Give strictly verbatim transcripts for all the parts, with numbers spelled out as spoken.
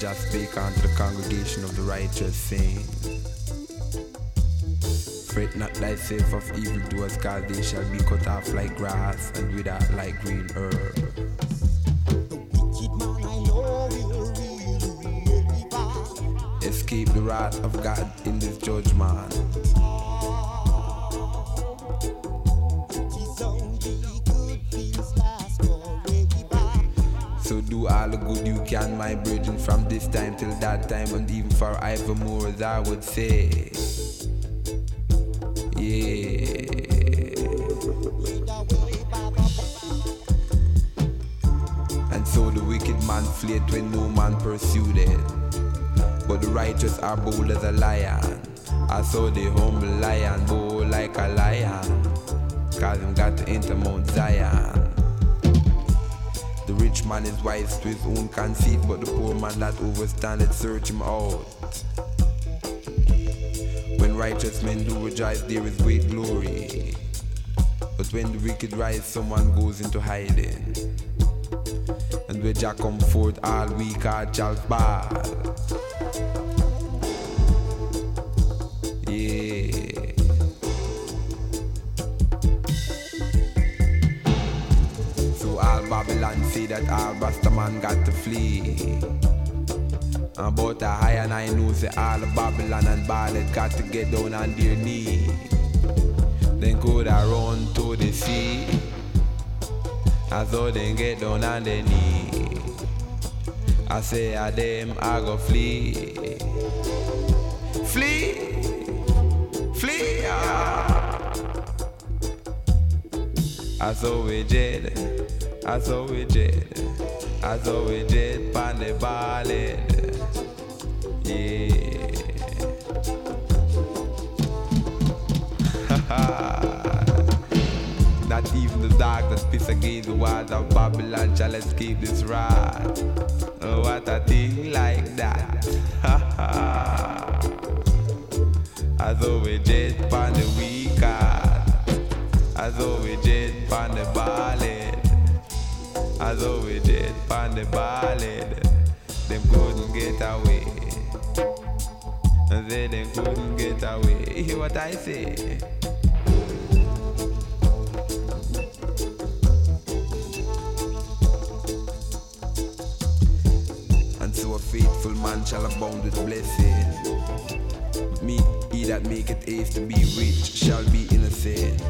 Jah spake unto the congregation of the righteous, saying, fret not thyself of evildoers, cause they shall be cut off like grass and wither like green herb. Escape the wrath of God in this judgment. So do all the good you can, my brethren, from this time till that time, and even forevermore, as I would say. Yeah. And so the wicked man fled when no man pursued it, but the righteous are bold as a lion. I saw the humble lion bold like a lion, cause him got to enter Mount Zion. The rich man is wise to his own conceit, but the poor man that overstandeth search him out. When righteous men do rejoice, there is great glory. But when the wicked rise, someone goes into hiding. And when Jah come forth, all weak heart shall fall. Yeah. So all Babylon say that all Rastaman got to flee. About a high and I know say all of Babylon and Baaled got to get down on their knee. Then go around to the sea, as though they get down on their knee. I say a them I go flee, flee, flee. Ah. I saw we jet, I saw we jet, I saw we jet pan the Baaled. Yeah. Not even the dark that spits against the walls of Babylon shall escape this wrath. Oh, what a thing like that. As though we jet pan the weak heart, as though we jet pan the Baaled, as though we jet pan the Baaled. Them couldn't get away. And they them couldn't get away. You hear what I say? And so a faithful man shall abound with blessing. But me, he that maketh haste to be rich shall be innocent.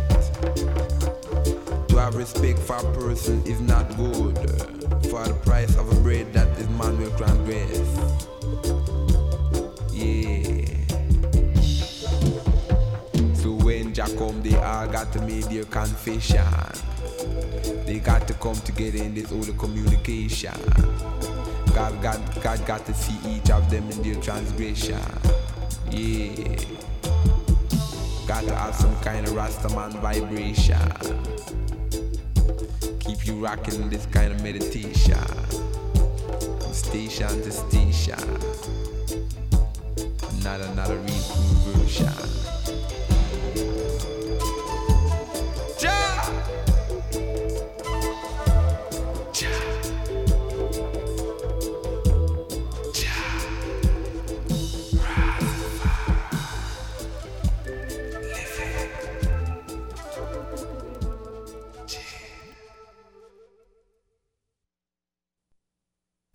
To have respect for a person is not good, for the price of a bread that is man will transgress. Yeah. So when Jah come, they all got to make their confession. They got to come together in this holy communication. God, God, God got to see each of them in their transgression. Yeah. Got to have some kind of Rastaman vibration. Keep you rocking this kind of meditation, from station to station. Not another real cool version.